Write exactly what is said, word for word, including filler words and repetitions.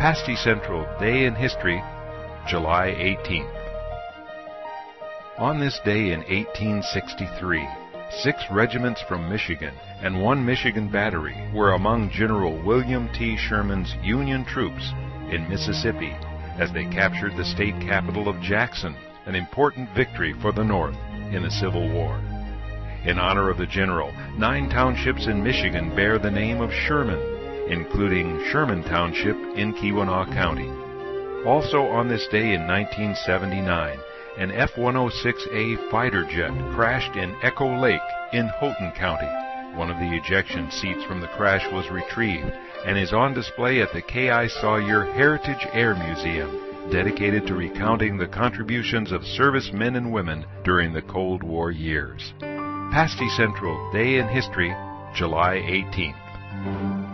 Pasty Central Day in History, July eighteenth. On this day in eighteen sixty-three, six regiments from Michigan and one Michigan battery were among General William T. Sherman's Union troops in Mississippi as they captured the state capital of Jackson, an important victory for the North in the Civil War. In honor of the general, nine townships in Michigan bear the name of Sherman, including Sherman Township in Keweenaw County. Also on this day in nineteen seventy-nine, an F one oh six A fighter jet crashed in Echo Lake in Houghton County. One of the ejection seats from the crash was retrieved and is on display at the K I. Sawyer Heritage Air Museum, dedicated to recounting the contributions of servicemen and women during the Cold War years. Pasty Central Day in History, July eighteenth.